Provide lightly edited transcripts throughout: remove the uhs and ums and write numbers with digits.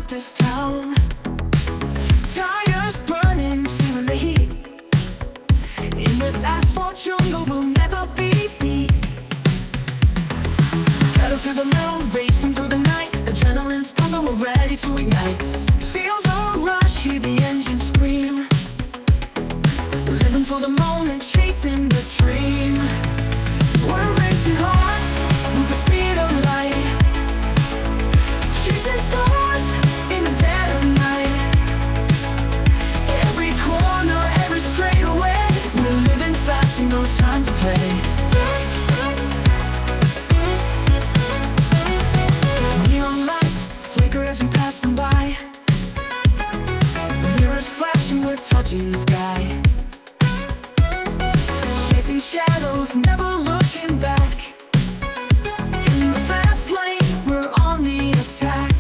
this town. Tires burning, feeling the heat. In this asphalt jungle we'll never be beat. Pedal to the metal, racing through the night. Adrenaline's pumping, we're ready to ignite. Feel the rush, hear the engine scream. Living for the moment, chasing the dream. We're racing hearts with the speed of light, chasing stars in the dead of night. Every corner, every straightaway, we're living fast and no time to play. Neon lights flicker as we pass them by. Mirrors flashing, we're touching the sky. Chasing shadows, never looking back. In the fast lane, we're on the attack.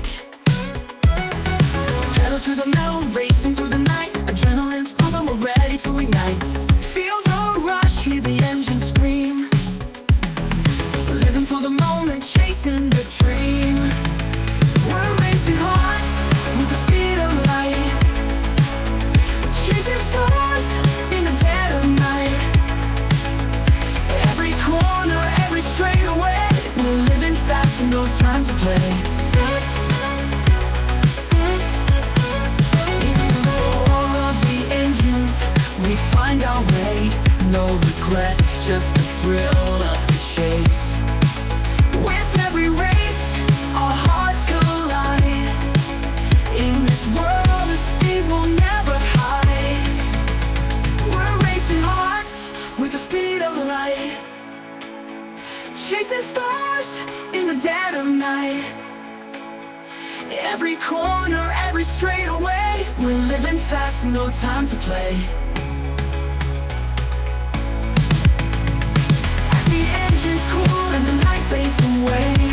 Pedal to the metal, racing through the night. Adrenaline's pumping, we're ready to ignite. Feel the rush, hear the engine scream. Living for the moment, chasing the dream. We're racing hearts with the speed of light, chasing stars in the dead of night. Every corner, every straightaway, we're living fast and no time to play. In the roar of the engines, we find our way. No regrets, just the thrill of the chase. With every race, our hearts collide. In this world, the speed will never hide. We're racing hearts with the speed of light, chasing stars in the dead of night. Every corner, every straightaway, we're living fast and no time to play. As the engines cool and the night fades away,